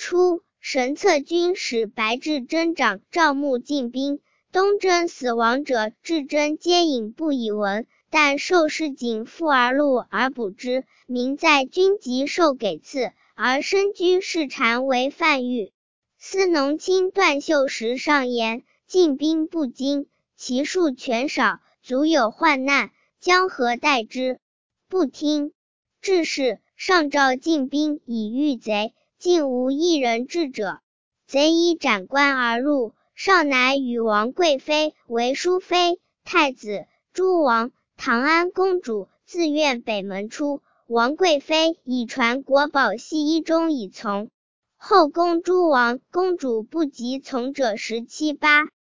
初，神策军使白雉征长赵牧进兵，东征死亡者至真皆隐不以闻，但受事景复而录而补之，民在军籍受给赐，而身居士禅为范昱。司农卿段秀实上言，进兵不精，其数全少，足有患难，将何待之？不听。至是，上诏进兵以御贼，竟无一人至者。贼以斩官而入，少乃与王贵妃为淑妃、太子、诸王、唐安公主自愿北门出，王贵妃以传国宝系衣中以从。后宫诸王公主不及从者17、8。